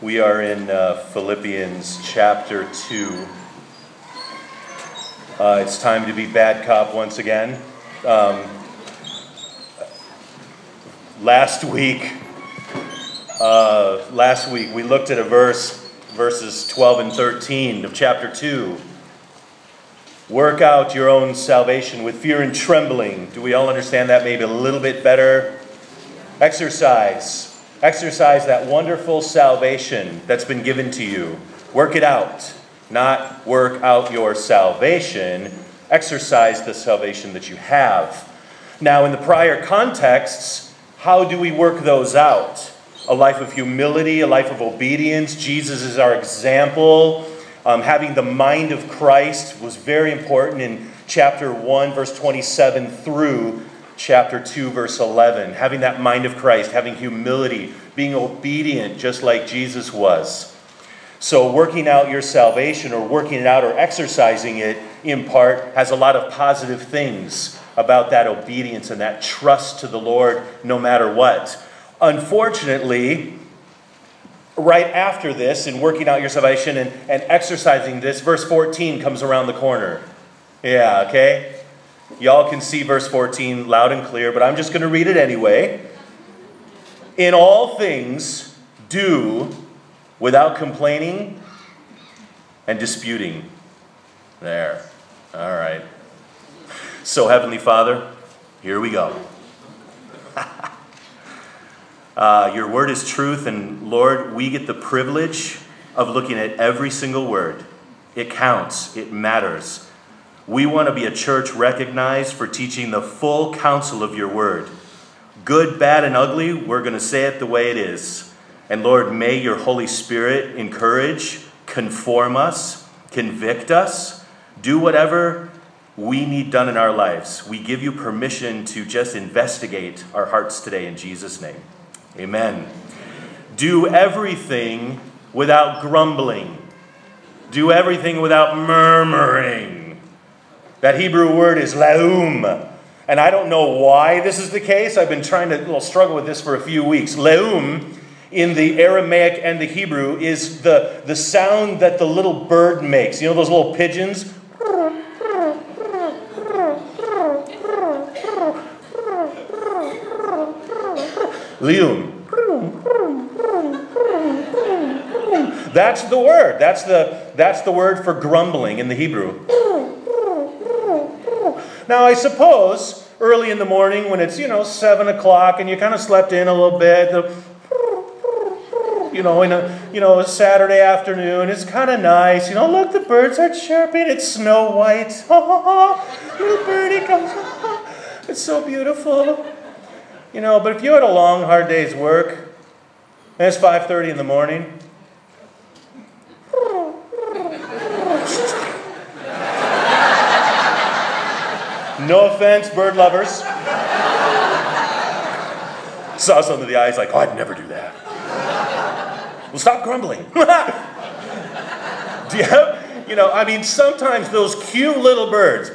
We are in Philippians chapter 2. It's time to be bad cop once again. Last week we looked at verses 12 and 13 of chapter 2. Work out your own salvation with fear and trembling. Do we all understand that maybe a little bit better? Exercise that wonderful salvation that's been given to you. Work it out. Not work out your salvation. Exercise the salvation that you have. Now, in the prior contexts, how do we work those out? A life of humility, a life of obedience. Jesus is our example. Having the mind of Christ was very important in chapter 1, verse 27 through chapter 2, verse 11. Having that mind of Christ, having humility, being obedient just like Jesus was. So working out your salvation or working it out or exercising it in part has a lot of positive things about that obedience and that trust to the Lord no matter what. Unfortunately, right after this, in working out your salvation and exercising this, verse 14 comes around the corner. Yeah, okay? Y'all can see verse 14 loud and clear, but I'm just going to read it anyway. In all things, do without complaining and disputing. There. All right. So, Heavenly Father, here we go. Your word is truth, and Lord, we get the privilege of looking at every single word. It counts. It matters. We want to be a church recognized for teaching the full counsel of your word. Good, bad, and ugly, we're going to say it the way it is. And Lord, may your Holy Spirit encourage, conform us, convict us, do whatever we need done in our lives. We give you permission to just investigate our hearts today in Jesus' name. Amen. Do everything without grumbling. Do everything without murmuring. That Hebrew word is leum. And I don't know why this is the case. I've been trying to struggle with this for a few weeks. Leum in the Aramaic and the Hebrew is the sound that the little bird makes. You know those little pigeons? Leum. That's the word. That's the word for grumbling in the Hebrew. Now, I suppose early in the morning when it's, 7 o'clock and you kind of slept in a little bit, in a Saturday afternoon, it's kind of nice. Look, the birds are chirping. It's Snow White. Little birdie comes. It's so beautiful. But if you had a long, hard day's work, and it's 5:30 in the morning, no offense, bird lovers. Saw some of the eyes like, I'd never do that. Well, stop grumbling. Do you have, sometimes those cute little birds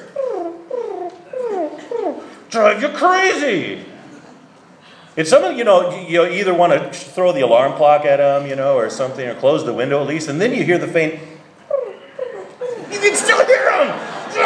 drive you crazy. And some of you either want to throw the alarm clock at them, or something, or close the window at least, and then you hear the faint, you can still hear them.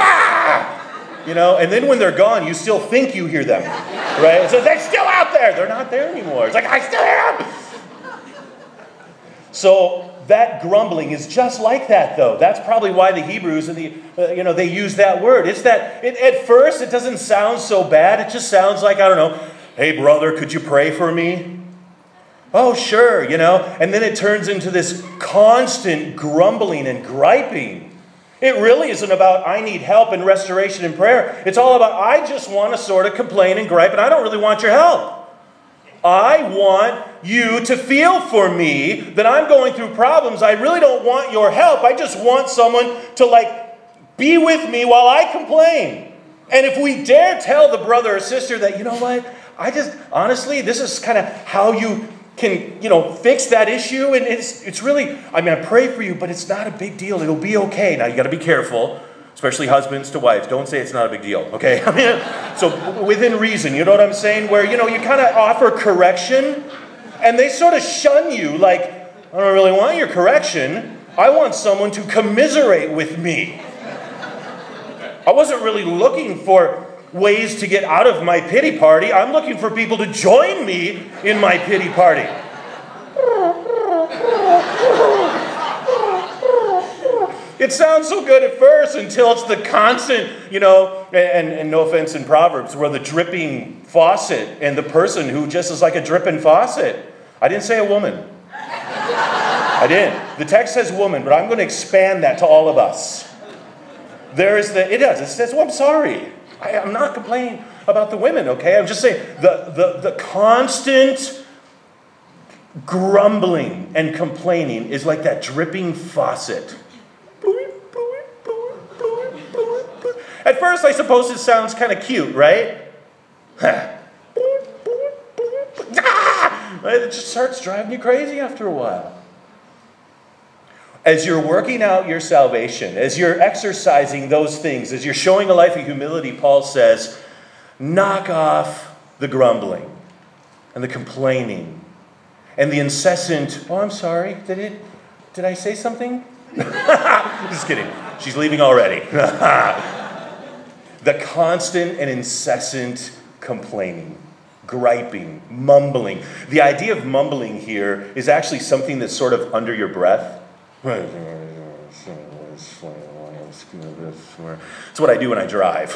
And then when they're gone, you still think you hear them, right? So they're still out there. They're not there anymore. It's like, I still hear them. So that grumbling is just like that, though. That's probably why the Hebrews and they use that word. It's that at first it doesn't sound so bad. It just sounds like, I don't know, hey brother, could you pray for me? Oh, sure, And then it turns into this constant grumbling and griping. It really isn't about I need help and restoration and prayer. It's all about I just want to sort of complain and gripe, and I don't really want your help. I want you to feel for me that I'm going through problems. I really don't want your help. I just want someone to be with me while I complain. And if we dare tell the brother or sister that, honestly, this is kind of how you can, fix that issue. And it's really, I pray for you, but it's not a big deal. It'll be okay. Now, you got to be careful, especially husbands to wives. Don't say it's not a big deal, okay? So within reason, you know what I'm saying? Where, you kind of offer correction, and they sort of shun you like, I don't really want your correction. I want someone to commiserate with me. I wasn't really looking for ways to get out of my pity party. I'm looking for people to join me in my pity party. It sounds so good at first until it's the constant, and no offense in Proverbs, where the dripping faucet and the person who just is like a dripping faucet. I didn't say a woman. I didn't. The text says woman, but I'm going to expand that to all of us. It says, I'm sorry. I'm not complaining about the women, okay? I'm just saying the constant grumbling and complaining is like that dripping faucet. At first, I suppose it sounds kind of cute, right? It just starts driving you crazy after a while. As you're working out your salvation, as you're exercising those things, as you're showing a life of humility, Paul says, knock off the grumbling and the complaining and the incessant, I'm sorry, did I say something? Just kidding. She's leaving already. The constant and incessant complaining, griping, mumbling. The idea of mumbling here is actually something that's sort of under your breath. It's what I do when I drive.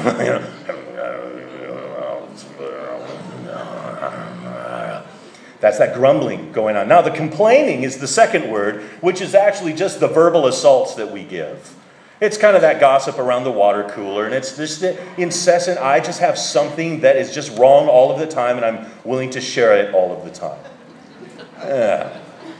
That's that grumbling going on. Now, the complaining is the second word, which is actually just the verbal assaults that we give. It's kind of that gossip around the water cooler, and it's just the incessant, I just have something that is just wrong all of the time, and I'm willing to share it all of the time. Yeah.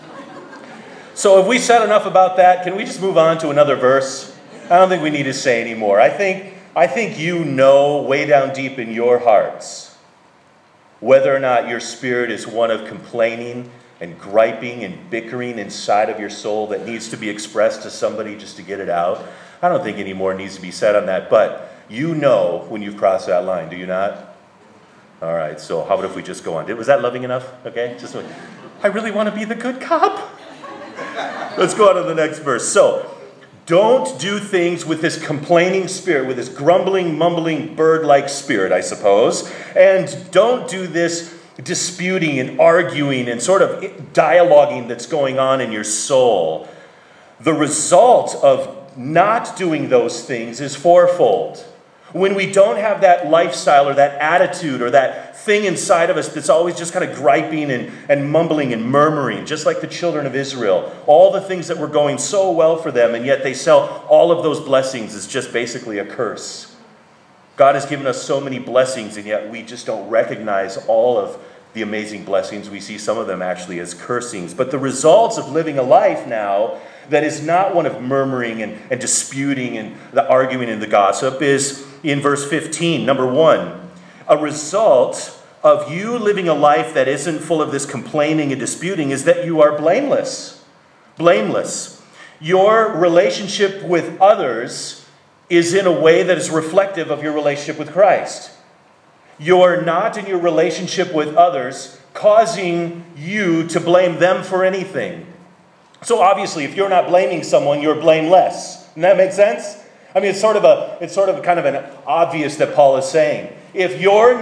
So if we said enough about that, can we just move on to another verse? I don't think we need to say anymore. I think you know way down deep in your hearts whether or not your spirit is one of complaining and griping and bickering inside of your soul that needs to be expressed to somebody just to get it out. I don't think any more needs to be said on that, but you know when you've crossed that line, do you not? All right, so how about if we just go on? Was that loving enough? Okay, I really want to be the good cop. Let's go on to the next verse. So, don't do things with this complaining spirit, with this grumbling, mumbling, bird-like spirit, I suppose. And don't do this disputing and arguing and sort of dialoguing that's going on in your soul. The result of not doing those things is fourfold. When we don't have that lifestyle or that attitude or that thing inside of us that's always just kind of griping and mumbling and murmuring, just like the children of Israel, all the things that were going so well for them, and yet they sell all of those blessings as just basically a curse. God has given us so many blessings, and yet we just don't recognize all of the amazing blessings. We see some of them actually as cursings. But the results of living a life now that is not one of murmuring and disputing and the arguing and the gossip is in verse 15. Number 1, a result of you living a life that isn't full of this complaining and disputing is that you are blameless. Blameless. Your relationship with others is in a way that is reflective of your relationship with Christ. You're not in your relationship with others causing you to blame them for anything. So obviously, if you're not blaming someone, you're blameless. Doesn't that make sense? I mean, it's sort of kind of an obvious that Paul is saying. If you're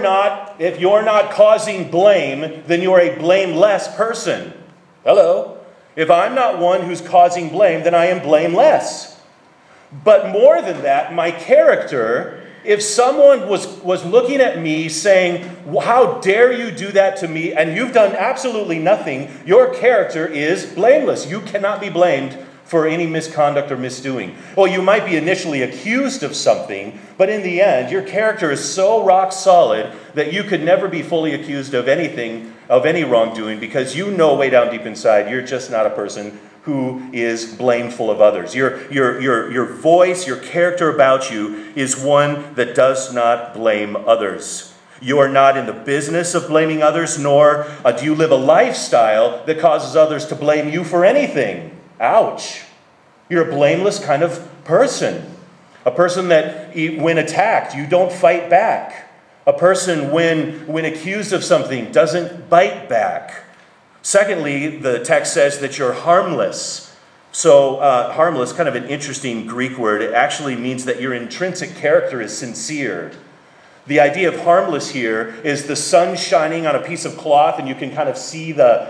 not causing blame, then you're a blameless person. Hello. If I'm not one who's causing blame, then I am blameless. But more than that, my character, if someone was looking at me saying, how dare you do that to me, and you've done absolutely nothing, your character is blameless. You cannot be blamed for any misconduct or misdoing. Well, you might be initially accused of something, but in the end, your character is so rock solid that you could never be fully accused of anything, of any wrongdoing, because you know way down deep inside, you're just not a person who is blameful of others. Your voice, your character about you is one that does not blame others. You are not in the business of blaming others, nor do you live a lifestyle that causes others to blame you for anything. Ouch. You're a blameless kind of person. A person that, when attacked, you don't fight back. A person, when accused of something, doesn't bite back. Secondly, the text says that you're harmless. So harmless, kind of an interesting Greek word. It actually means that your intrinsic character is sincere. The idea of harmless here is the sun shining on a piece of cloth, and you can kind of see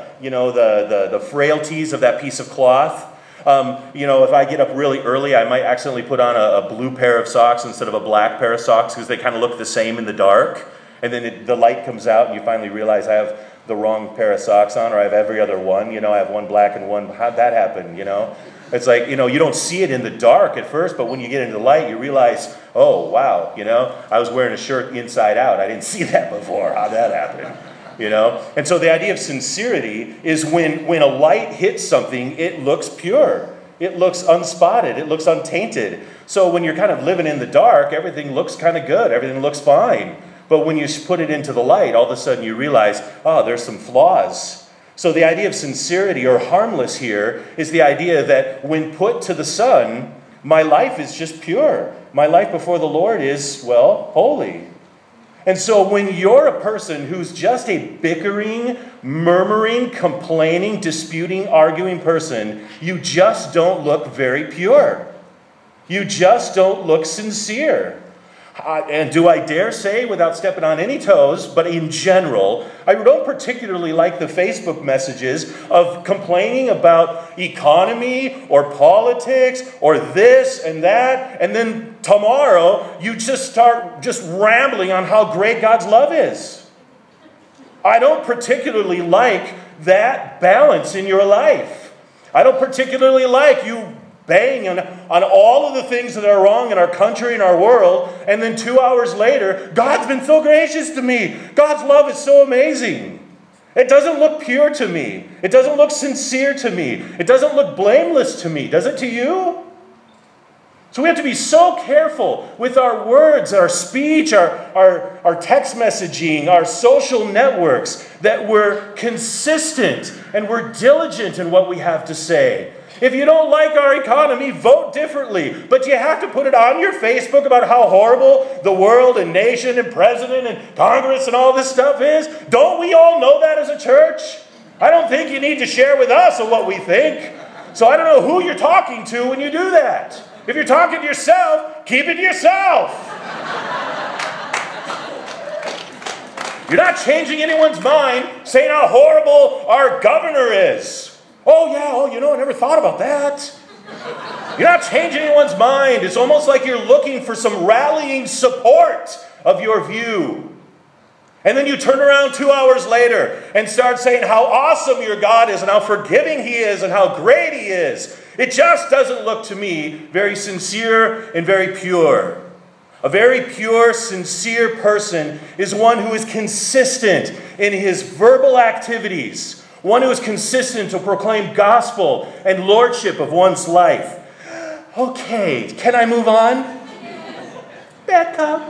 the frailties of that piece of cloth. If I get up really early, I might accidentally put on a blue pair of socks instead of a black pair of socks because they kind of look the same in the dark. And then the light comes out and you finally realize I have the wrong pair of socks on, or I have every other one. I have one black and one. How'd that happen? It's like, you don't see it in the dark at first, but when you get into the light, you realize, oh, wow, I was wearing a shirt inside out. I didn't see that before. How'd that happen? And so the idea of sincerity is when a light hits something, it looks pure. It looks unspotted. It looks untainted. So when you're kind of living in the dark, everything looks kind of good. Everything looks fine. But when you put it into the light, all of a sudden you realize, oh, there's some flaws. So the idea of sincerity or harmless here is the idea that when put to the sun, my life is just pure. My life before the Lord is, holy. And so when you're a person who's just a bickering, murmuring, complaining, disputing, arguing person, you just don't look very pure. You just don't look sincere. And do I dare say, without stepping on any toes, but in general, I don't particularly like the Facebook messages of complaining about economy or politics or this and that, and then tomorrow you just start rambling on how great God's love is. I don't particularly like that balance in your life. I don't particularly like you bang on all of the things that are wrong in our country and our world, and then 2 hours later, God's been so gracious to me. God's love is so amazing. It doesn't look pure to me. It doesn't look sincere to me. It doesn't look blameless to me. Does it to you? So we have to be so careful with our words, our speech, our text messaging, our social networks, that we're consistent and we're diligent in what we have to say. If you don't like our economy, vote differently. But you have to put it on your Facebook about how horrible the world and nation and president and Congress and all this stuff is. Don't we all know that as a church? I don't think you need to share with us what we think. So I don't know who you're talking to when you do that. If you're talking to yourself, keep it to yourself. You're not changing anyone's mind saying how horrible our governor is. Oh, yeah, I never thought about that. You're not changing anyone's mind. It's almost like you're looking for some rallying support of your view. And then you turn around 2 hours later and start saying how awesome your God is and how forgiving He is and how great He is. It just doesn't look to me very sincere and very pure. A very pure, sincere person is one who is consistent in his verbal activities. One who is consistent to proclaim gospel and lordship of one's life. Okay, can I move on? Back up.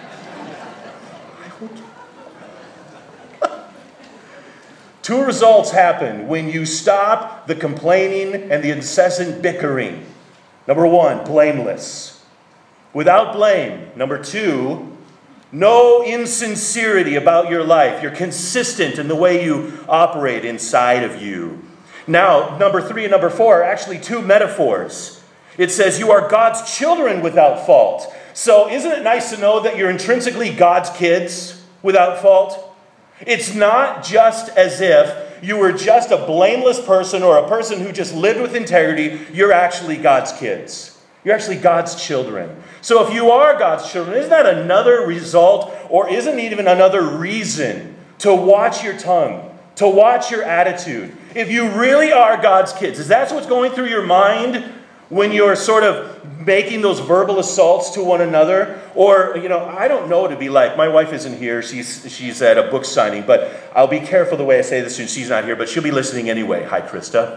Two results happen when you stop the complaining and the incessant bickering. Number one, blameless. Without blame. Number two, no insincerity about your life. You're consistent in the way you operate inside of you. Now, number 3 and number 4 are actually two metaphors. It says you are God's children without fault. So isn't it nice to know that you're intrinsically God's kids without fault? It's not just as if you were just a blameless person or a person who just lived with integrity. You're actually God's kids. You're actually God's children. So if you are God's children, isn't that another result, or isn't it even another reason to watch your tongue, to watch your attitude? If you really are God's kids, is that what's going through your mind when you're sort of making those verbal assaults to one another? Or, I don't know what it'd be like. My wife isn't here. She's at a book signing, but I'll be careful the way I say this since she's not here, but she'll be listening anyway. Hi, Krista.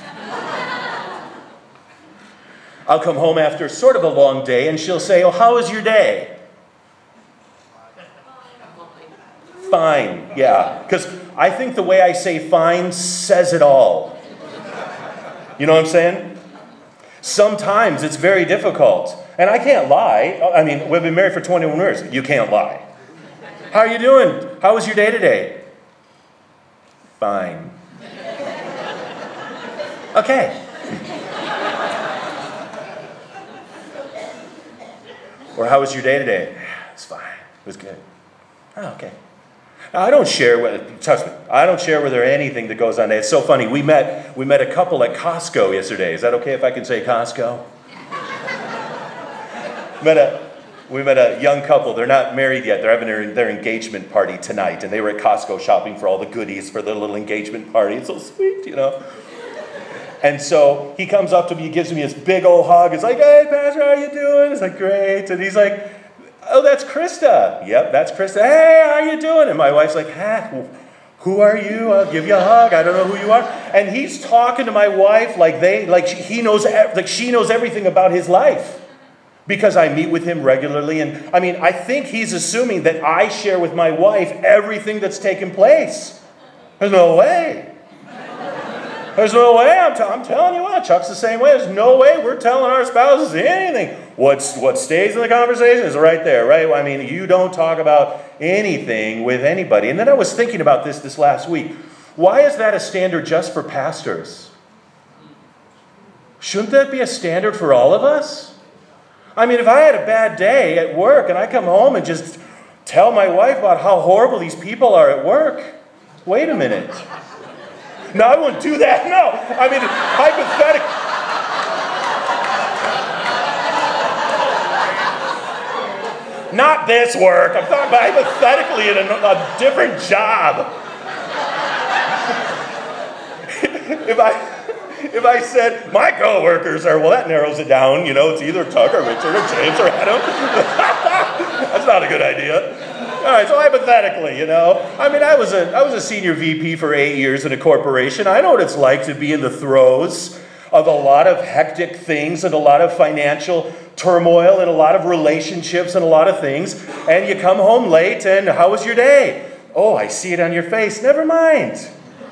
I'll come home after sort of a long day, and she'll say, "Oh, how was your day?" Fine, yeah. Because I think the way I say fine says it all. You know what I'm saying? Sometimes it's very difficult. And I can't lie. I mean, we've been married for 21 years. You can't lie. How are you doing? How was your day today? Fine. Okay. Or how was your day today? It's fine. It was good. Oh, okay. Now, I don't share with, trust me, I don't share with her anything that goes on there. It's so funny. We met a couple at Costco yesterday. Is that okay if I can say Costco? We met a young couple. They're not married yet. They're having their engagement party tonight. And they were at Costco shopping for all the goodies for their little engagement party. It's so sweet, you know. And so he comes up to me, he gives me this big old hug. It's like, hey, Pastor, how you doing? It's like, great. And he's like, oh, that's Krista. Yep, that's Krista. Hey, how you doing? And my wife's like, who are you? I'll give you a hug. I don't know who you are. And he's talking to my wife like she knows everything about his life. Because I meet with him regularly. And I mean, I think he's assuming that I share with my wife everything that's taken place. There's no way. There's no way. I'm telling you what, Chuck's the same way. There's no way we're telling our spouses anything. What stays in the conversation is right there, right? I mean, you don't talk about anything with anybody. And then I was thinking about this last week. Why is that a standard just for pastors? Shouldn't that be a standard for all of us? I mean, if I had a bad day at work and I come home and just tell my wife about how horrible these people are at work, wait a minute. No, I wouldn't do that. No. I mean, hypothetically. Not this work. I'm talking about hypothetically in a different job. If I said, my coworkers are, well, that narrows it down. You know, it's either Tuck or Richard or James or Adam. That's not a good idea. All right, so hypothetically, you know, I mean, I was a senior VP for 8 years in a corporation. I know what it's like to be in the throes of a lot of hectic things and a lot of financial turmoil and a lot of relationships and a lot of things. And you come home late and how was your day? Oh, I see it on your face. Never mind.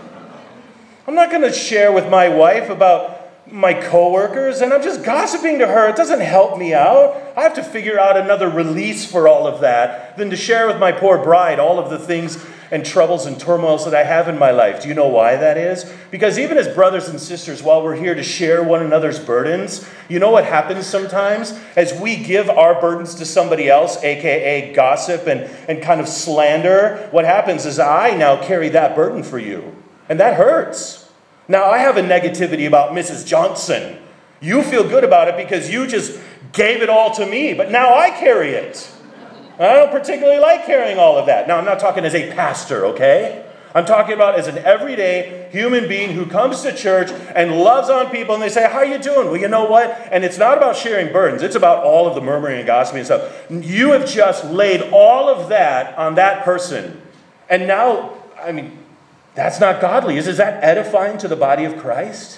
I'm not going to share with my wife about my coworkers, and I'm just gossiping to her. It doesn't help me out. I have to figure out another release for all of that than to share with my poor bride all of the things and troubles and turmoils that I have in my life. Do you know why that is? Because even as brothers and sisters, while we're here to share one another's burdens, you know what happens sometimes? As we give our burdens to somebody else, aka gossip and kind of slander, what happens is I now carry that burden for you. And that hurts. Now, I have a negativity about Mrs. Johnson. You feel good about it because you just gave it all to me, but now I carry it. I don't particularly like carrying all of that. Now, I'm not talking as a pastor, okay? I'm talking about as an everyday human being who comes to church and loves on people, and they say, how are you doing? Well, you know what? And it's not about sharing burdens. It's about all of the murmuring and gossiping and stuff. You have just laid all of that on that person. And now, I mean, that's not godly. Is that edifying to the body of Christ?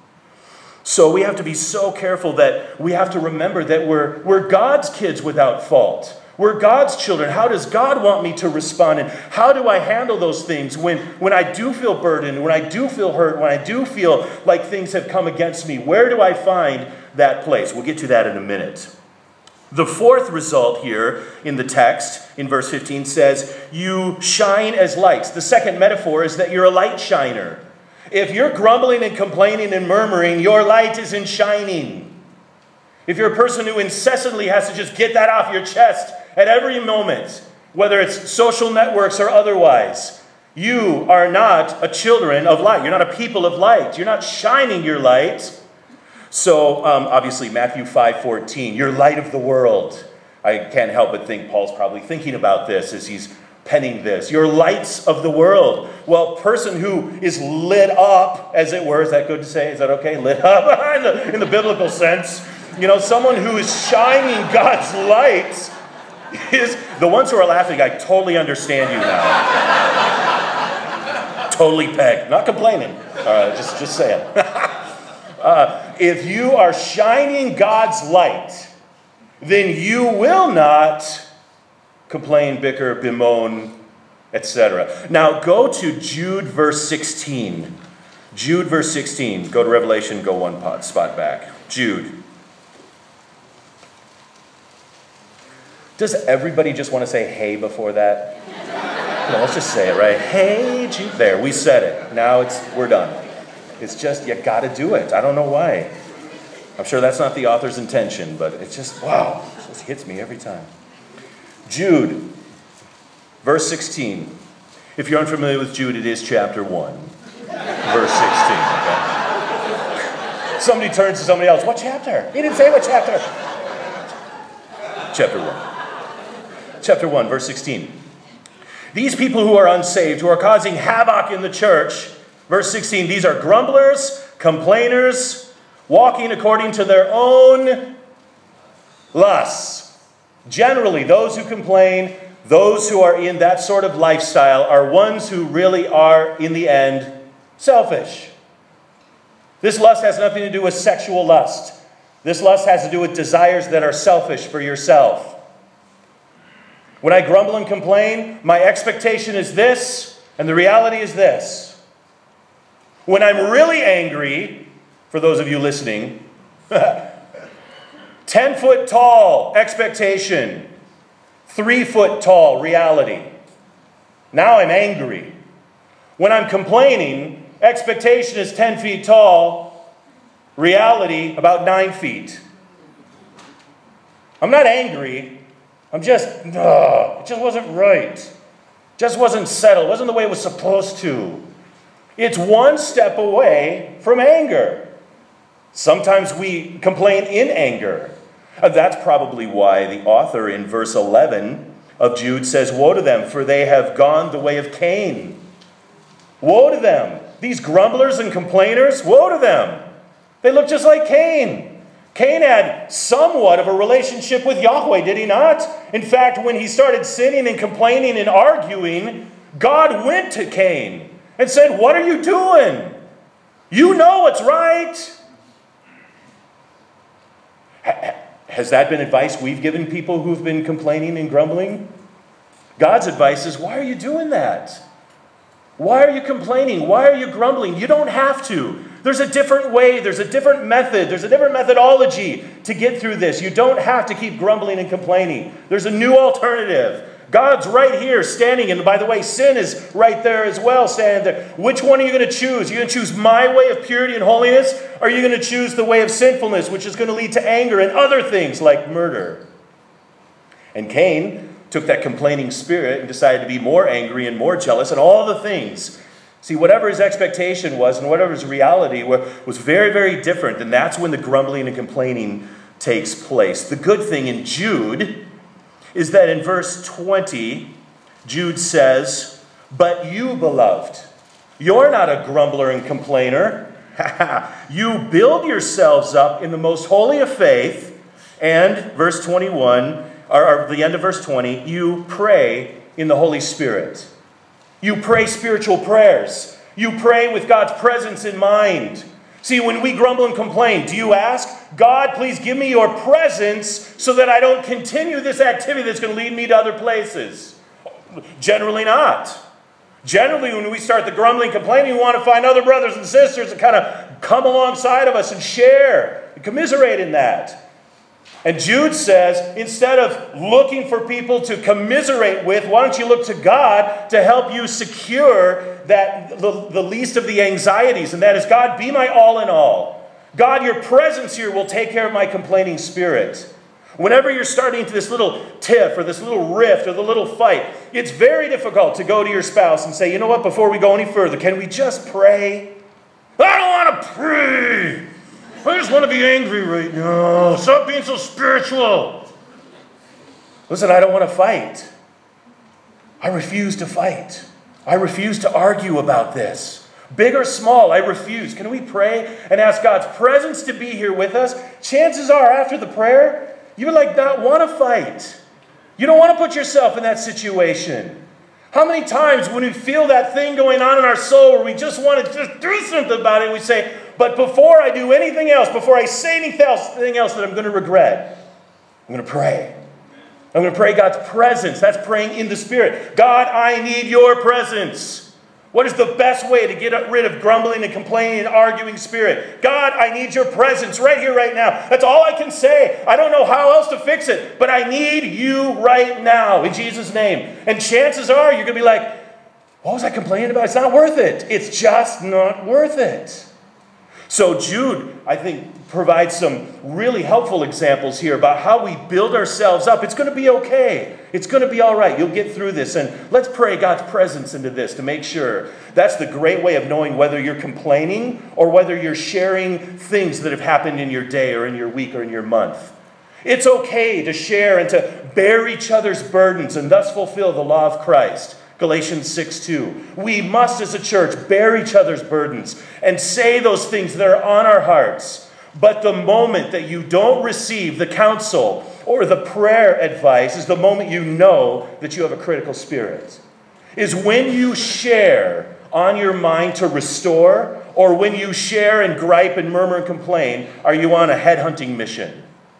So we have to be so careful that we have to remember that we're God's kids without fault. We're God's children. How does God want me to respond? And how do I handle those things when I do feel burdened, when I do feel hurt, when I do feel like things have come against me? Where do I find that place? We'll get to that in a minute. The fourth result here in the text, in verse 15, says, you shine as lights. The second metaphor is that you're a light shiner. If you're grumbling and complaining and murmuring, your light isn't shining. If you're a person who incessantly has to just get that off your chest at every moment, whether it's social networks or otherwise, you are not a children of light. You're not a people of light. You're not shining your light. So, obviously, Matthew 5:14, you're light of the world. I can't help but think Paul's probably thinking about this as he's penning this. You're lights of the world. Well, person who is lit up, as it were, is that good to say? Is that okay? Lit up in the biblical sense. You know, someone who is shining God's light is the ones who are laughing. I totally understand you now. Totally pegged. Not complaining. Just saying. If you are shining God's light, then you will not complain, bicker, bemoan, etc. Now go to Jude verse 16. Jude verse 16. Go to Revelation, go one spot back. Jude. Does everybody just want to say hey before that? No, let's just say it, right? Hey, Jude. There, we said it. Now we're done. It's just, you got to do it. I don't know why. I'm sure that's not the author's intention, but it's just, wow, it just hits me every time. Jude, verse 16. If you're unfamiliar with Jude, it is chapter 1, verse 16. Okay? Somebody turns to somebody else. What chapter? He didn't say what chapter. Chapter 1. Chapter 1, verse 16. These people who are unsaved, who are causing havoc in the church, verse 16, these are grumblers, complainers, walking according to their own lusts. Generally, those who complain, those who are in that sort of lifestyle are ones who really are, in the end, selfish. This lust has nothing to do with sexual lust. This lust has to do with desires that are selfish for yourself. When I grumble and complain, my expectation is this, and the reality is this. When I'm really angry, for those of you listening, 10-foot tall expectation, 3-foot tall reality. Now I'm angry. When I'm complaining, expectation is 10 feet tall, reality about 9 feet. I'm not angry. I'm just, it just wasn't right. Just wasn't settled. It wasn't the way it was supposed to. It's one step away from anger. Sometimes we complain in anger. That's probably why the author in verse 11 of Jude says, woe to them, for they have gone the way of Cain. Woe to them. These grumblers and complainers, woe to them. They look just like Cain. Cain had somewhat of a relationship with Yahweh, did he not? In fact, when he started sinning and complaining and arguing, God went to Cain and said, what are you doing? You know what's right. Has that been advice we've given people who've been complaining and grumbling? God's advice is, why are you doing that? Why are you complaining? Why are you grumbling? You don't have to. There's a different way. There's a different method. There's a different methodology to get through this. You don't have to keep grumbling and complaining. There's a new alternative. God's right here standing. And by the way, sin is right there as well, standing there. Which one are you going to choose? Are you going to choose my way of purity and holiness? Or are you going to choose the way of sinfulness, which is going to lead to anger and other things like murder? And Cain took that complaining spirit and decided to be more angry and more jealous and all the things. See, whatever his expectation was and whatever his reality was very, very different. And that's when the grumbling and complaining takes place. The good thing in Jude is that in verse 20, Jude says, but you, beloved, you're not a grumbler and complainer. You build yourselves up in the most holy of faith. And verse 21, or the end of verse 20, you pray in the Holy Spirit. You pray spiritual prayers. You pray with God's presence in mind. See, when we grumble and complain, do you ask, God, please give me your presence so that I don't continue this activity that's going to lead me to other places? Generally not. Generally, when we start the grumbling and complaining, we want to find other brothers and sisters to kind of come alongside of us and share and commiserate in that. And Jude says, instead of looking for people to commiserate with, why don't you look to God to help you secure that the least of the anxieties, and that is, God, be my all in all. God, your presence here will take care of my complaining spirit. Whenever you're starting to this little tiff or this little rift or the little fight, it's very difficult to go to your spouse and say, you know what, before we go any further, can we just pray? I don't want to pray. I just want to be angry right now. Stop being so spiritual. Listen, I don't want to fight. I refuse to fight. I refuse to argue about this. Big or small, I refuse. Can we pray and ask God's presence to be here with us? Chances are, after the prayer, you would not want to fight. You don't want to put yourself in that situation. How many times when we feel that thing going on in our soul where we just want to just do something about it, we say, but before I do anything else, before I say anything else that I'm going to regret, I'm going to pray. I'm going to pray God's presence. That's praying in the Spirit. God, I need your presence. What is the best way to get rid of grumbling and complaining and arguing spirit? God, I need your presence right here, right now. That's all I can say. I don't know how else to fix it, but I need you right now in Jesus' name. And chances are you're going to be like, what was I complaining about? It's not worth it. It's just not worth it. So Jude, I think, provides some really helpful examples here about how we build ourselves up. It's going to be okay. It's going to be all right. You'll get through this. And let's pray God's presence into this to make sure. That's the great way of knowing whether you're complaining or whether you're sharing things that have happened in your day or in your week or in your month. It's okay to share and to bear each other's burdens and thus fulfill the law of Christ. Galatians 6:2. We must, as a church, bear each other's burdens and say those things that are on our hearts. But the moment that you don't receive the counsel or the prayer advice is the moment you know that you have a critical spirit. Is when you share on your mind to restore, or when you share and gripe and murmur and complain, are you on a headhunting mission?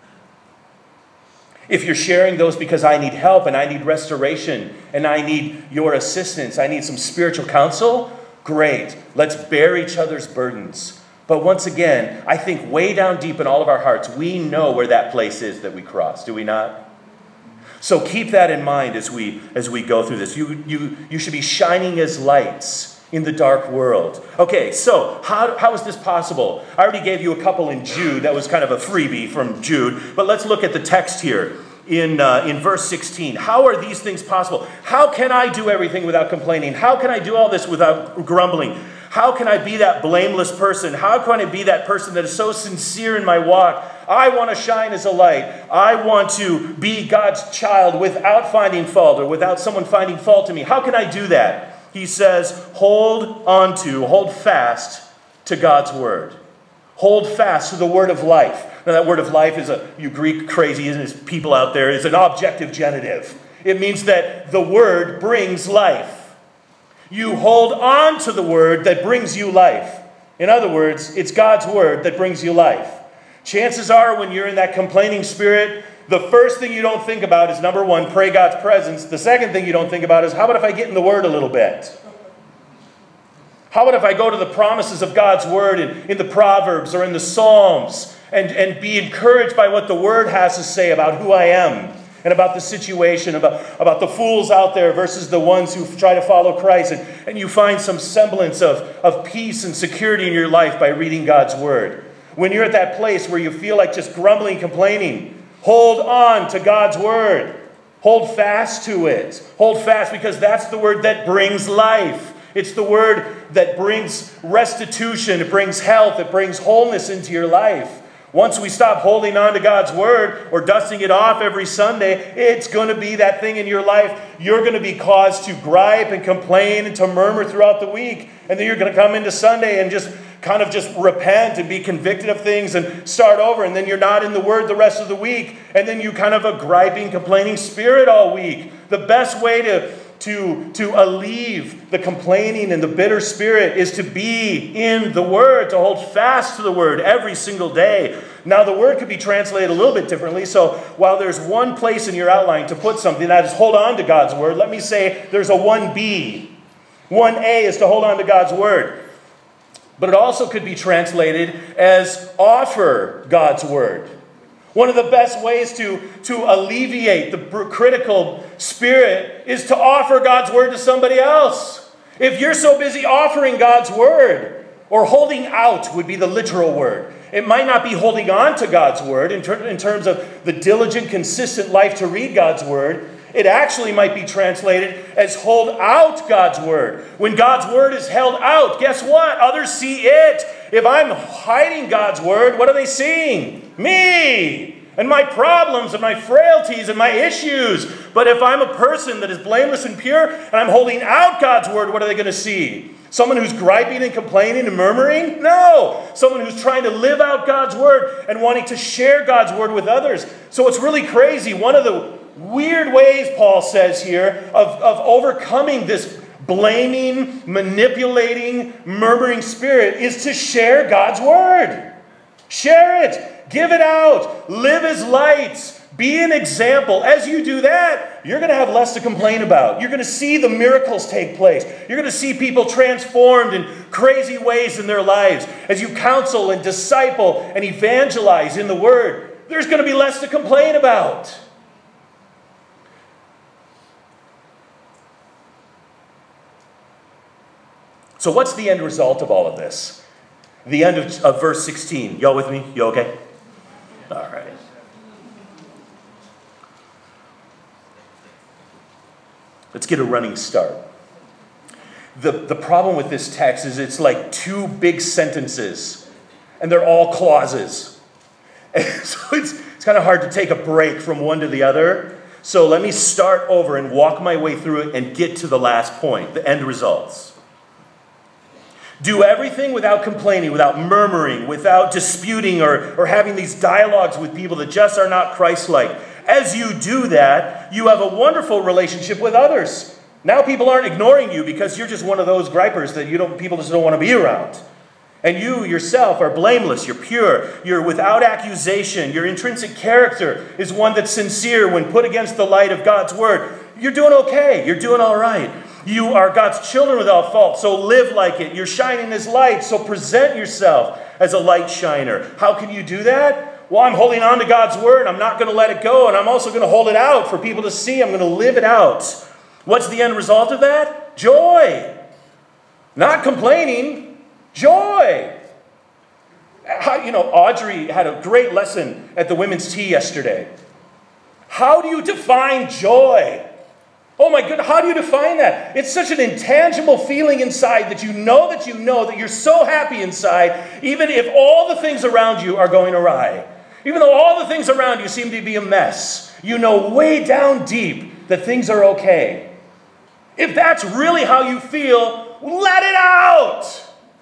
If you're sharing those because I need help and I need restoration and I need your assistance, I need some spiritual counsel, great. Let's bear each other's burdens. But once again, I think way down deep in all of our hearts, we know where that place is that we cross, do we not? So keep that in mind as we go through this. You should be shining as lights in the dark world. Okay, so how is this possible? I already gave you a couple in Jude. That was kind of a freebie from Jude. But let's look at the text here in verse 16. How are these things possible? How can I do everything without complaining? How can I do all this without grumbling? How can I be that blameless person? How can I be that person that is so sincere in my walk? I want to shine as a light. I want to be God's child without finding fault or without someone finding fault in me. How can I do that? He says, hold fast to God's word. Hold fast to the word of life. Now that word of life is you Greek crazy people out there, is an objective genitive. It means that the word brings life. You hold on to the word that brings you life. In other words, it's God's word that brings you life. Chances are when you're in that complaining spirit, the first thing you don't think about is, number one, pray God's presence. The second thing you don't think about is, how about if I get in the Word a little bit? How about if I go to the promises of God's Word in the Proverbs or in the Psalms and be encouraged by what the Word has to say about who I am and about the situation, about the fools out there versus the ones who try to follow Christ. And you find some semblance of peace and security in your life by reading God's Word. When you're at that place where you feel like just grumbling, complaining, hold on to God's word. Hold fast to it. Hold fast because that's the word that brings life. It's the word that brings restitution. It brings health. It brings wholeness into your life. Once we stop holding on to God's word or dusting it off every Sunday, it's going to be that thing in your life. You're going to be caused to gripe and complain and to murmur throughout the week. And then you're going to come into Sunday and just repent and be convicted of things and start over. And then you're not in the word the rest of the week. And then you kind of a griping, complaining spirit all week. The best way to alleviate the complaining and the bitter spirit is to be in the Word, to hold fast to the Word every single day. Now, the word could be translated a little bit differently. So while there's one place in your outline to put something, that is hold on to God's Word, let me say there's a 1B. 1A is to hold on to God's Word. But it also could be translated as offer God's Word. One of the best ways to alleviate the critical spirit is to offer God's word to somebody else. If you're so busy offering God's word, or holding out would be the literal word. It might not be holding on to God's word in terms of the diligent, consistent life to read God's word. It actually might be translated as hold out God's word. When God's word is held out, guess what? Others see it. If I'm hiding God's word, what are they seeing? Me! And my problems and my frailties and my issues. But if I'm a person that is blameless and pure and I'm holding out God's word, what are they going to see? Someone who's griping and complaining and murmuring? No! Someone who's trying to live out God's word and wanting to share God's word with others. So it's really crazy. One of the weird ways, Paul says here, of overcoming this blaming, manipulating, murmuring spirit is to share God's word. Share it. Give it out. Live as lights. Be an example. As you do that, you're going to have less to complain about. You're going to see the miracles take place. You're going to see people transformed in crazy ways in their lives. As you counsel and disciple and evangelize in the Word, there's going to be less to complain about. So what's the end result of all of this? The end of verse 16. Y'all with me? You okay? All right. Let's get a running start. The problem with this text is it's like two big sentences, and they're all clauses. And so it's kind of hard to take a break from one to the other. So let me start over and walk my way through it and get to the last point, the end results. Do everything without complaining, without murmuring, without disputing or having these dialogues with people that just are not Christ-like. As you do that, you have a wonderful relationship with others. Now people aren't ignoring you because you're just one of those gripers that people just don't want to be around. And you yourself are blameless, you're pure, you're without accusation, your intrinsic character is one that's sincere when put against the light of God's word. You're doing okay, you're doing all right. You are God's children without fault, so live like it. You're shining His light, so present yourself as a light shiner. How can you do that? Well, I'm holding on to God's word. I'm not going to let it go, and I'm also going to hold it out for people to see. I'm going to live it out. What's the end result of that? Joy. Not complaining, joy. Audrey had a great lesson at the women's tea yesterday. How do you define joy? Oh my goodness, how do you define that? It's such an intangible feeling inside that you know that you're so happy inside, even if all the things around you are going awry. Even though all the things around you seem to be a mess, you know way down deep that things are okay. If that's really how you feel, let it out.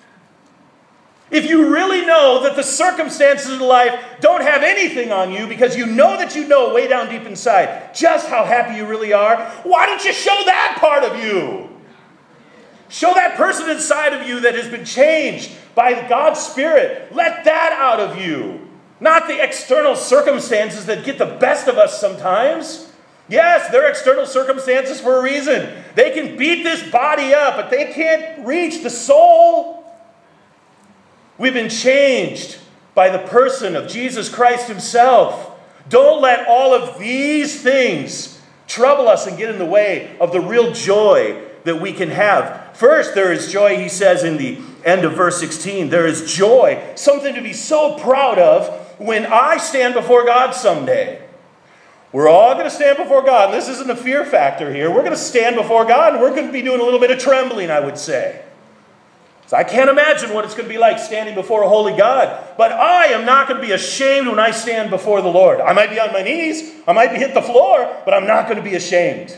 If you really know that the circumstances of life don't have anything on you because you know way down deep inside just how happy you really are, why don't you show that part of you? Show that person inside of you that has been changed by God's Spirit. Let that out of you. Not the external circumstances that get the best of us sometimes. Yes, they're external circumstances for a reason. They can beat this body up, but they can't reach the soul. We've been changed by the person of Jesus Christ Himself. Don't let all of these things trouble us and get in the way of the real joy that we can have. First, there is joy, he says in the end of verse 16. There is joy, something to be so proud of when I stand before God someday. We're all going to stand before God. And this isn't a fear factor here. We're going to stand before God, and we're going to be doing a little bit of trembling, I would say. So I can't imagine what it's going to be like standing before a holy God. But I am not going to be ashamed when I stand before the Lord. I might be on my knees. I might be hit the floor. But I'm not going to be ashamed.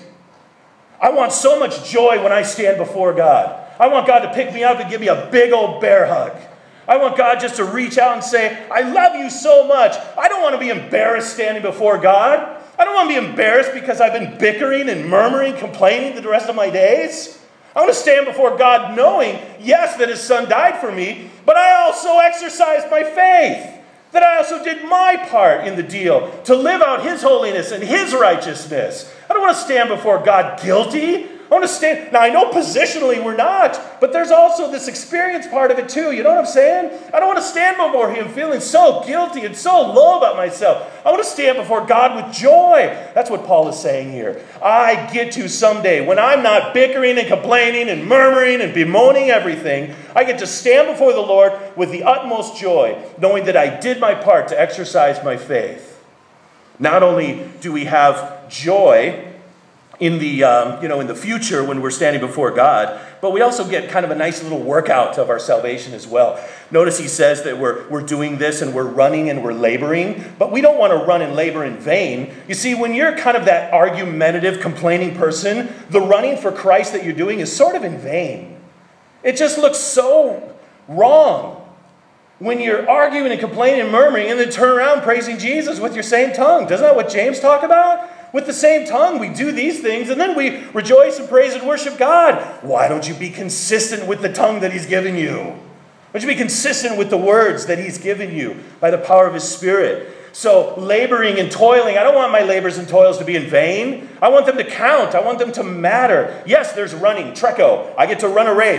I want so much joy when I stand before God. I want God to pick me up and give me a big old bear hug. I want God just to reach out and say, I love you so much. I don't want to be embarrassed standing before God. I don't want to be embarrassed because I've been bickering and murmuring, complaining the rest of my days. I want to stand before God knowing, yes, that His Son died for me, but I also exercised my faith. That I also did my part in the deal to live out His holiness and His righteousness. I don't want to stand before God guilty. I want to stand. Now, I know positionally we're not, but there's also this experience part of it too. You know what I'm saying? I don't want to stand before Him feeling so guilty and so low about myself. I want to stand before God with joy. That's what Paul is saying here. I get to someday, when I'm not bickering and complaining and murmuring and bemoaning everything, I get to stand before the Lord with the utmost joy, knowing that I did my part to exercise my faith. Not only do we have joy in the future when we're standing before God, but we also get kind of a nice little workout of our salvation as well. Notice he says that we're doing this and we're running and we're laboring, but we don't want to run and labor in vain. You see, when you're kind of that argumentative, complaining person, the running for Christ that you're doing is sort of in vain. It just looks so wrong when you're arguing and complaining and murmuring and then turn around praising Jesus with your same tongue. Doesn't that what James talk about? With the same tongue, we do these things, and then we rejoice and praise and worship God. Why don't you be consistent with the tongue that He's given you? Why don't you be consistent with the words that He's given you by the power of His Spirit? So laboring and toiling, I don't want my labors and toils to be in vain. I want them to count. I want them to matter. Yes, there's running, Treco. I get to run a race.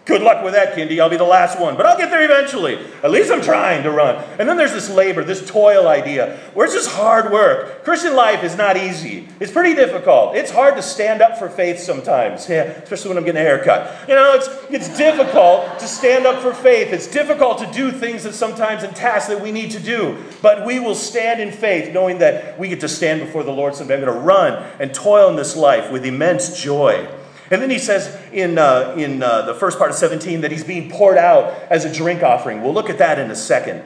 Good luck with that, Kindy. I'll be the last one, but I'll get there eventually. At least I'm trying to run. And then there's this labor, this toil idea, where it's just hard work. Christian life is not easy. It's pretty difficult. It's hard to stand up for faith sometimes, especially when I'm getting a haircut. It's difficult to stand up for faith. It's difficult to do things that sometimes and tasks that we need to do. But we will stand in faith, knowing that we get to stand before the Lord someday. I'm going to run and toil in this life with immense joy. And then he says in the first part of 17 that he's being poured out as a drink offering. We'll look at that in a second.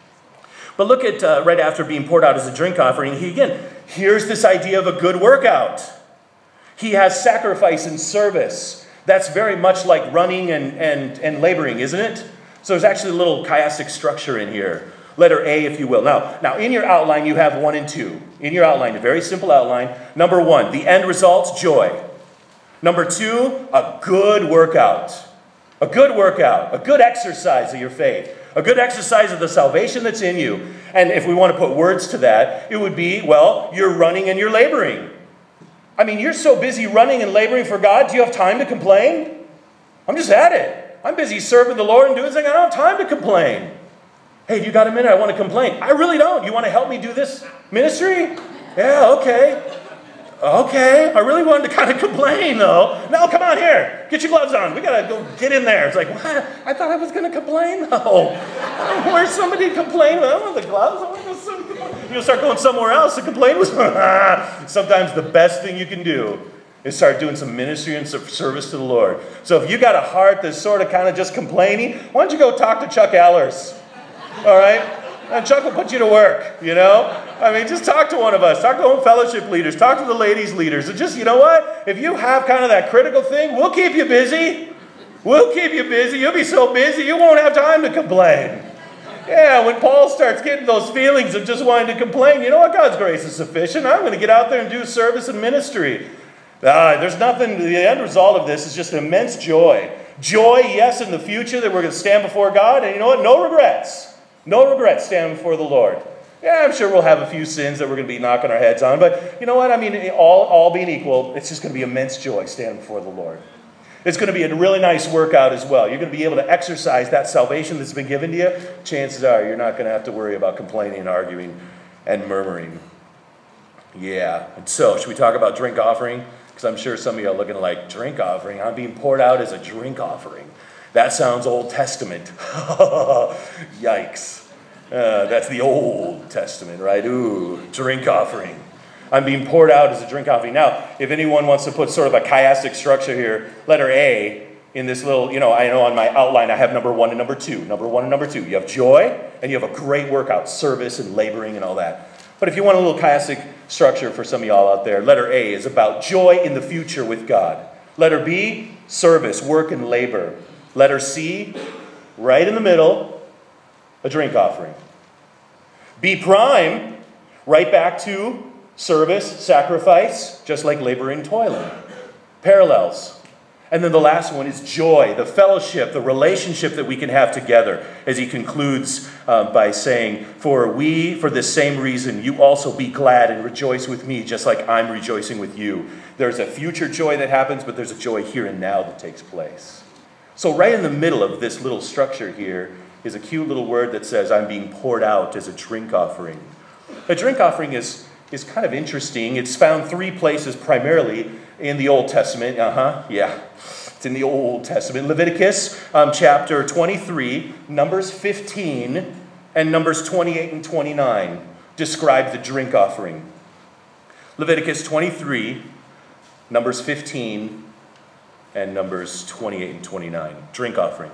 But look at right after being poured out as a drink offering, here's this idea of a good workout. He has sacrifice and service. That's very much like running and laboring, isn't it? So there's actually a little chiastic structure in here. Letter A, if you will. Now, in your outline, you have 1 and 2. In your outline, a very simple outline. Number 1, the end results, joy. Number 2, a good workout. A good workout. A good exercise of your faith. A good exercise of the salvation that's in you. And if we want to put words to that, it would be, well, you're running and you're laboring. I mean, you're so busy running and laboring for God, do you have time to complain? I'm just at it. I'm busy serving the Lord and doing things. I don't have time to complain. Hey, do you got a minute? I want to complain. I really don't. You want to help me do this ministry? Yeah, okay. Okay, I really wanted to kind of complain, though. No, come on here. Get your gloves on. We got to go get in there. It's like, what? I thought I was going to complain? No. Where's somebody to complain? I don't want the gloves. I want to go somewhere. You'll start going somewhere else to complain with. Sometimes the best thing you can do is start doing some ministry and some service to the Lord. So if you got a heart that's sort of kind of just complaining, why don't you go talk to Chuck Allers? All right? And Chuck will put you to work, I mean, just talk to one of us. Talk to home fellowship leaders. Talk to the ladies leaders. And just, you know what? If you have kind of that critical thing, we'll keep you busy. We'll keep you busy. You'll be so busy, you won't have time to complain. Yeah, when Paul starts getting those feelings of just wanting to complain, you know what? God's grace is sufficient. I'm going to get out there and do service and ministry. There's nothing, the end result of this is just immense joy. Joy, yes, in the future that we're going to stand before God. And you know what? No regrets. No regrets standing before the Lord. Yeah, I'm sure we'll have a few sins that we're going to be knocking our heads on. But you know what? I mean, all being equal, it's just going to be immense joy standing before the Lord. It's going to be a really nice workout as well. You're going to be able to exercise that salvation that's been given to you. Chances are you're not going to have to worry about complaining and arguing and murmuring. Yeah. And so, should we talk about drink offering? Because I'm sure some of you are looking like, drink offering? I'm being poured out as a drink offering. That sounds Old Testament. Yikes. That's the Old Testament, right? Ooh, drink offering. I'm being poured out as a drink offering. Now, if anyone wants to put sort of a chiastic structure here, letter A in this little, I know on my outline I have number 1 and number 2. Number 1 and number 2. You have joy and you have a great workout, service and laboring and all that. But if you want a little chiastic structure for some of y'all out there, letter A is about joy in the future with God. Letter B, service, work and labor. Letter C, right in the middle, a drink offering. B prime, right back to service, sacrifice, just like laboring, toiling. Parallels. And then the last one is joy, the fellowship, the relationship that we can have together, as he concludes by saying, for this same reason, you also be glad and rejoice with me, just like I'm rejoicing with you. There's a future joy that happens, but there's a joy here and now that takes place. So right in the middle of this little structure here is a cute little word that says, I'm being poured out as a drink offering. A drink offering is kind of interesting. It's found 3 places primarily in the Old Testament. It's in the Old Testament. Leviticus chapter 23, Numbers 15, and Numbers 28 and 29 describe the drink offering. Leviticus 23, Numbers 15, and Numbers 28 and 29. Drink offering.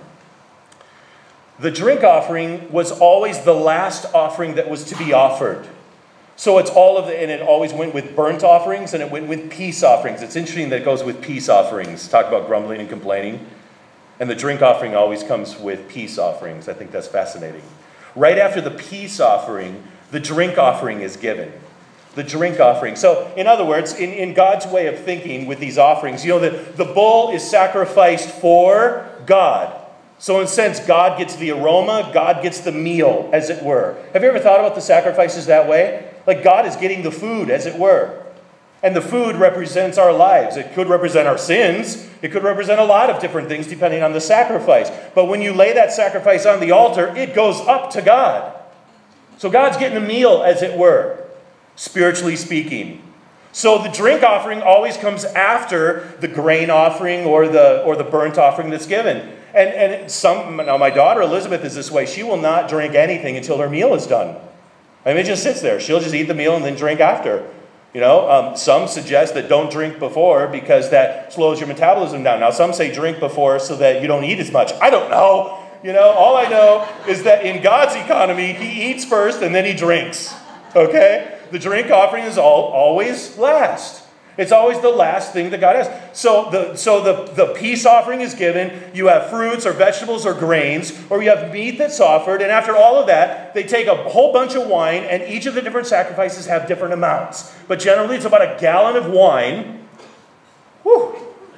The drink offering was always the last offering that was to be offered. So it's and it always went with burnt offerings and it went with peace offerings. It's interesting that it goes with peace offerings. Talk about grumbling and complaining. And the drink offering always comes with peace offerings. I think that's fascinating. Right after the peace offering, the drink offering is given. The drink offering. So, in other words, in God's way of thinking with these offerings, the bull is sacrificed for God. So in a sense, God gets the aroma, God gets the meal, as it were. Have you ever thought about the sacrifices that way? Like God is getting the food, as it were. And the food represents our lives. It could represent our sins. It could represent a lot of different things depending on the sacrifice. But when you lay that sacrifice on the altar, it goes up to God. So God's getting a meal, as it were, spiritually speaking. So the drink offering always comes after the grain offering or the burnt offering that's given. Now my daughter Elizabeth is this way. She will not drink anything until her meal is done. I mean, it just sits there. She'll just eat the meal and then drink after. Some suggest that don't drink before because that slows your metabolism down. Now, some say drink before so that you don't eat as much. I don't know. All I know is that in God's economy, he eats first and then he drinks. Okay? The drink offering is always last. It's always the last thing that God has. So the peace offering is given. You have fruits or vegetables or grains, or you have meat that's offered. And after all of that, they take a whole bunch of wine, and each of the different sacrifices have different amounts. But generally, it's about a gallon of wine. Whew.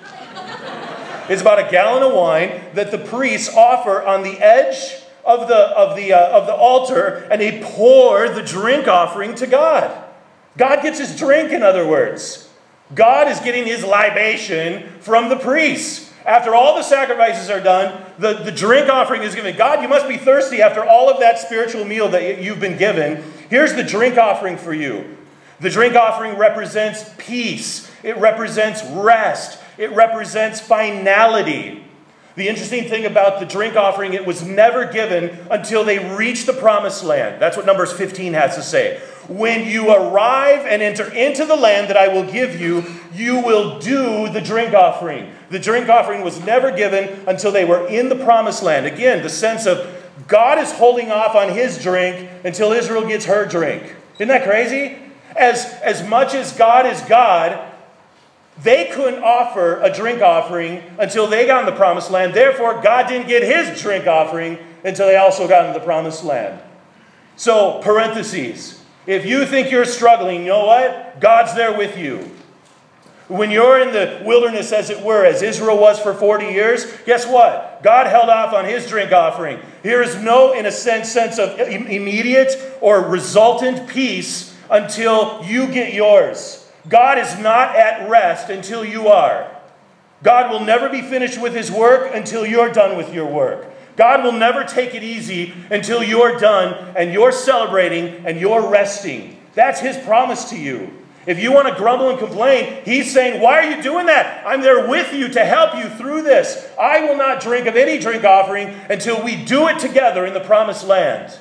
It's about a gallon of wine that the priests offer on the edge of the altar, and they pour the drink offering to God. God gets his drink, in other words. God is getting his libation from the priests. After all the sacrifices are done, the drink offering is given. God, you must be thirsty after all of that spiritual meal that you've been given. Here's the drink offering for you. The drink offering represents peace. It represents rest. It represents finality. The interesting thing about the drink offering, it was never given until they reached the promised land. That's what Numbers 15 has to say. When you arrive and enter into the land that I will give you, you will do the drink offering. The drink offering was never given until they were in the promised land. Again, the sense of God is holding off on his drink until Israel gets her drink. Isn't that crazy? As much as God is God, they couldn't offer a drink offering until they got in the promised land. Therefore, God didn't get his drink offering until they also got into the promised land. So, parentheses. If you think you're struggling, you know what? God's there with you. When you're in the wilderness, as it were, as Israel was for 40 years, guess what? God held off on his drink offering. Here is no, in a sense of immediate or resultant peace until you get yours. God is not at rest until you are. God will never be finished with his work until you're done with your work. God will never take it easy until you're done and you're celebrating and you're resting. That's his promise to you. If you want to grumble and complain, he's saying, why are you doing that? I'm there with you to help you through this. I will not drink of any drink offering until we do it together in the promised land.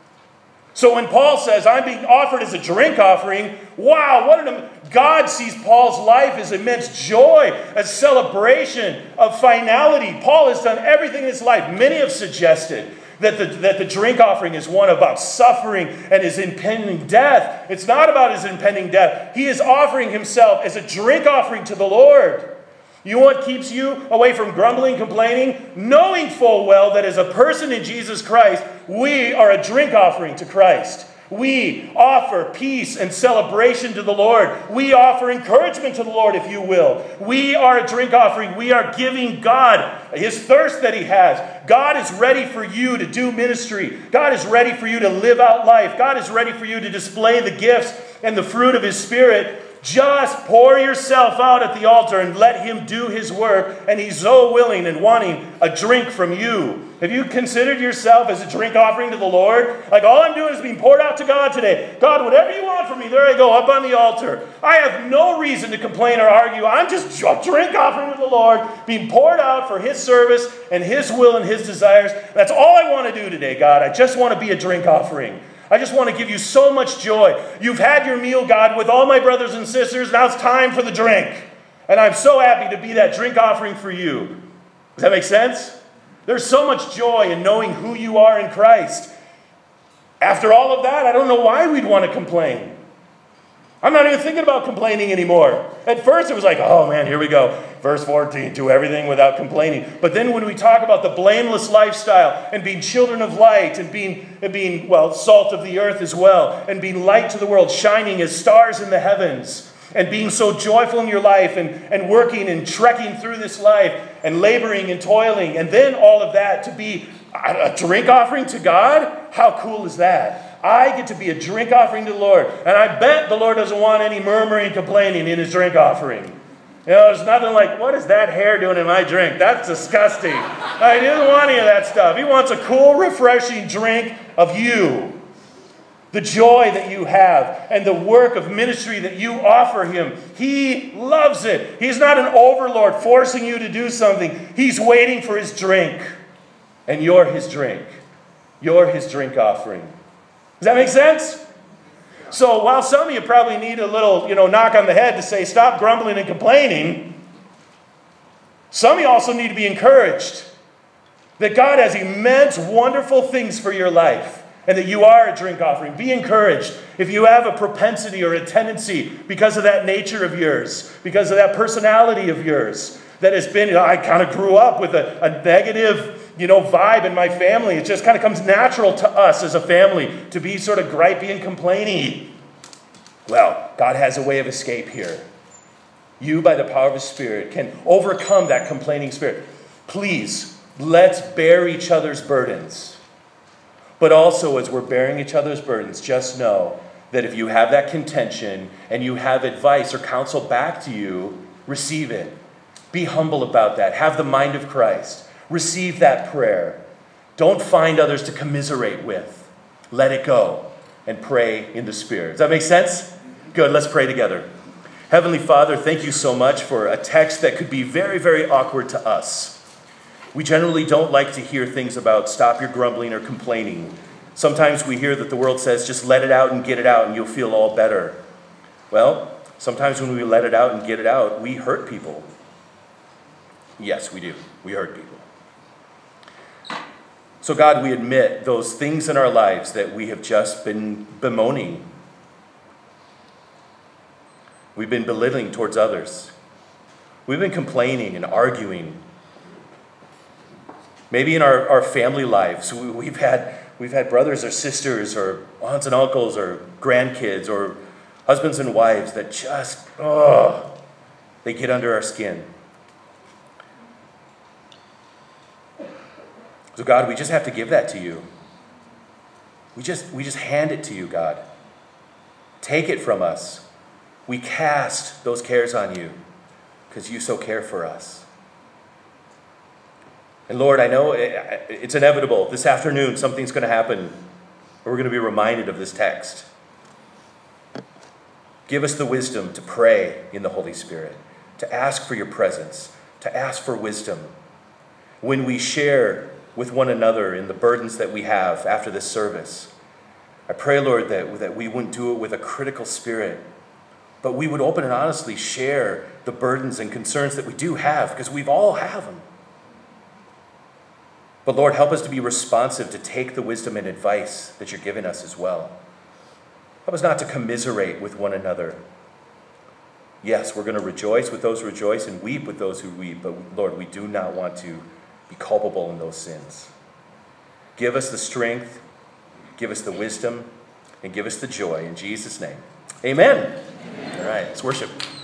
So when Paul says, I'm being offered as a drink offering, wow, God sees Paul's life as immense joy, as celebration of finality. Paul has done everything in his life. Many have suggested that the drink offering is one about suffering and his impending death. It's not about his impending death. He is offering himself as a drink offering to the Lord. You know what keeps you away from grumbling, complaining? Knowing full well that as a person in Jesus Christ, we are a drink offering to Christ. We offer peace and celebration to the Lord. We offer encouragement to the Lord, if you will. We are a drink offering. We are giving God his thirst that he has. God is ready for you to do ministry. God is ready for you to live out life. God is ready for you to display the gifts and the fruit of his Spirit. Just pour yourself out at the altar and let him do his work. And he's so willing and wanting a drink from you. Have you considered yourself as a drink offering to the Lord? Like, all I'm doing is being poured out to God today. God, whatever you want from me, there I go, up on the altar. I have no reason to complain or argue. I'm just a drink offering to the Lord, being poured out for his service and his will and his desires. That's all I want to do today, God. I just want to be a drink offering. I just want to give you so much joy. You've had your meal, God, with all my brothers and sisters. Now it's time for the drink. And I'm so happy to be that drink offering for you. Does that make sense? There's so much joy in knowing who you are in Christ. After all of that, I don't know why we'd want to complain. I'm not even thinking about complaining anymore. At first, it was like, oh man, here we go. Verse 14, do everything without complaining. But then when we talk about the blameless lifestyle and being children of light and being salt of the earth as well, and being light to the world, shining as stars in the heavens, and being so joyful in your life and working and trekking through this life and laboring and toiling, and then all of that to be a drink offering to God, how cool is that? I get to be a drink offering to the Lord. And I bet the Lord doesn't want any murmuring, complaining in his drink offering. You know, there's nothing like, what is that hair doing in my drink? That's disgusting. He doesn't want any of that stuff. He wants a cool, refreshing drink of you. The joy that you have and the work of ministry that you offer him. He loves it. He's not an overlord forcing you to do something. He's waiting for his drink. And you're his drink. You're his drink offering. Does that make sense? So while some of you probably need a little, knock on the head to say, stop grumbling and complaining, some of you also need to be encouraged that God has immense, wonderful things for your life. And that you are a drink offering. Be encouraged. If you have a propensity or a tendency because of that nature of yours, because of that personality of yours, that has been, I kind of grew up with a negative, vibe in my family. It just kind of comes natural to us as a family to be sort of gripey and complaining. Well, God has a way of escape here. You, by the power of his Spirit, can overcome that complaining spirit. Please, let's bear each other's burdens. But also, as we're bearing each other's burdens, just know that if you have that contention and you have advice or counsel back to you, receive it. Be humble about that. Have the mind of Christ. Receive that prayer. Don't find others to commiserate with. Let it go and pray in the Spirit. Does that make sense? Good. Let's pray together. Heavenly Father, thank you so much for a text that could be very, very awkward to us. We generally don't like to hear things about stop your grumbling or complaining. Sometimes we hear that the world says just let it out and get it out and you'll feel all better. Well, sometimes when we let it out and get it out, we hurt people. Yes, we do. We hurt people. So God, we admit those things in our lives that we have just been bemoaning. We've been belittling towards others. We've been complaining and arguing. Maybe in our family lives, we've had brothers or sisters or aunts and uncles or grandkids or husbands and wives that just, they get under our skin. So God, we just have to give that to you. We just hand it to you, God. Take it from us. We cast those cares on you because you so care for us. And Lord, I know it's inevitable. This afternoon, something's going to happen. We're going to be reminded of this text. Give us the wisdom to pray in the Holy Spirit, to ask for your presence, to ask for wisdom. When we share with one another in the burdens that we have after this service, I pray, Lord, that we wouldn't do it with a critical spirit, but we would open and honestly share the burdens and concerns that we do have, because we all have them. But Lord, help us to be responsive to take the wisdom and advice that you're giving us as well. Help us not to commiserate with one another. Yes, we're going to rejoice with those who rejoice and weep with those who weep, but Lord, we do not want to be culpable in those sins. Give us the strength, give us the wisdom, and give us the joy in Jesus' name. Amen. All right, let's worship.